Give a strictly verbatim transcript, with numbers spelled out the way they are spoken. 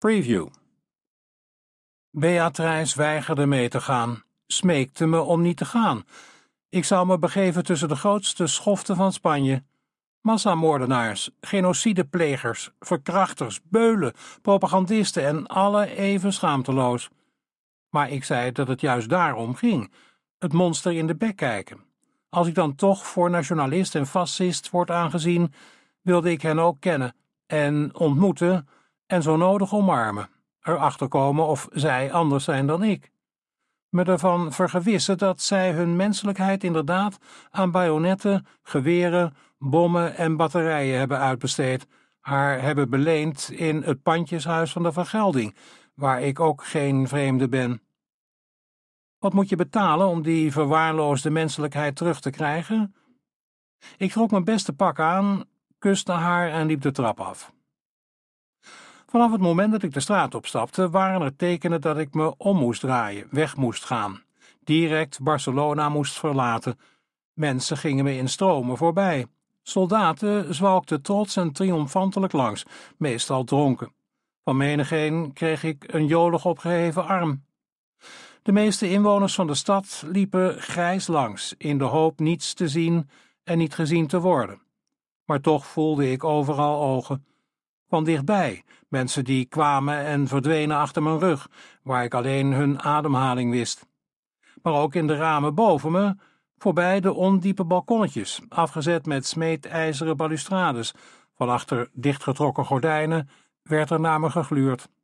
Preview. Beatrice weigerde mee te gaan, smeekte me om niet te gaan. Ik zou me begeven tussen de grootste schoften van Spanje. Massamoordenaars, genocideplegers, verkrachters, beulen, propagandisten en alle even schaamteloos. Maar ik zei dat het juist daarom ging, het monster in de bek kijken. Als ik dan toch voor nationalist en fascist word aangezien, wilde ik hen ook kennen en ontmoeten en zo nodig omarmen, erachter komen of zij anders zijn dan ik. Me ervan vergewissen dat zij hun menselijkheid inderdaad aan bajonetten, geweren, bommen en batterijen hebben uitbesteed, haar hebben beleend in het pandjeshuis van de vergelding, waar ik ook geen vreemde ben. Wat moet je betalen om die verwaarloosde menselijkheid terug te krijgen? Ik trok mijn beste pak aan, kuste haar en liep de trap af. Vanaf het moment dat ik de straat opstapte, waren er tekenen dat ik me om moest draaien, weg moest gaan. Direct Barcelona moest verlaten. Mensen gingen me in stromen voorbij. Soldaten zwalkten trots en triomfantelijk langs, meestal dronken. Van menigeen kreeg ik een jolig opgeheven arm. De meeste inwoners van de stad liepen grijs langs, in de hoop niets te zien en niet gezien te worden. Maar toch voelde ik overal ogen. Van dichtbij, mensen die kwamen en verdwenen achter mijn rug, waar ik alleen hun ademhaling wist. Maar ook in de ramen boven me, voorbij de ondiepe balkonnetjes, afgezet met smeedijzeren balustrades. Van achter dichtgetrokken gordijnen werd er naar me gegluurd.